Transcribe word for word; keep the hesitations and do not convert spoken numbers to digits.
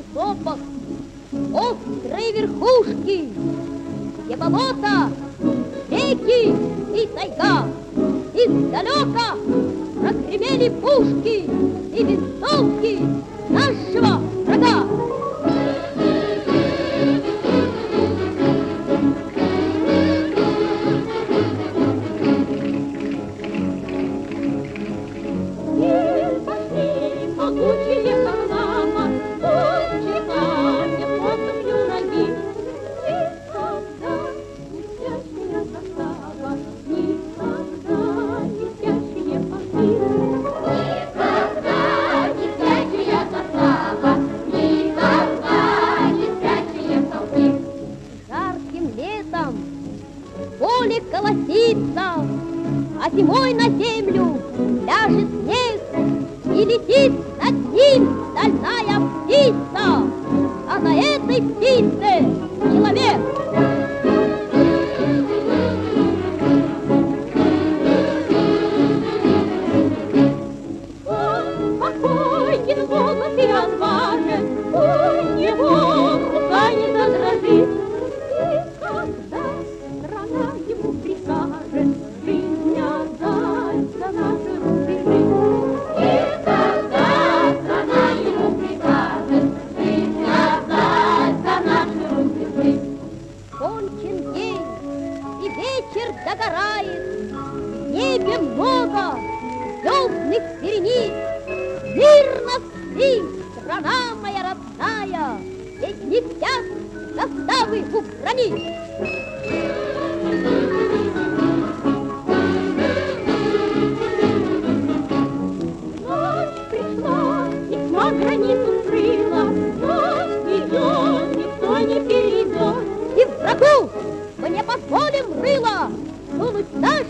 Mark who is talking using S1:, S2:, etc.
S1: сопах, острые верхушки, где болото, реки и тайга. Издалека прогремели пушки и винтовки нашего врага. И пошли могучие Харламов, кончиками посохью ноги. Никогда не спящая застава, никогда не спящие полки. Никогда не спящая застава, никогда не спящие полки. Жарким летом поле колосится, а зимой на землю ляжет снег, и летит над ним стальная птица, а на этой птице человек. Он спокоен, голос и отважен, у него рука не задрожит. И когда страна ему прикажет жизнь отдать за наши рубежи, и когда страна ему прикажет жизнь отдать за наши рубежи. Кончен день, и вечер догорает, в небе много звездных верениц. Мирно спи, страна моя родная, ведь не спят заставы у границ. Ночь пришла, и тьма границу скрыла, но ее никто не перейдет. И врагу мы не позволим рыло сунуть наш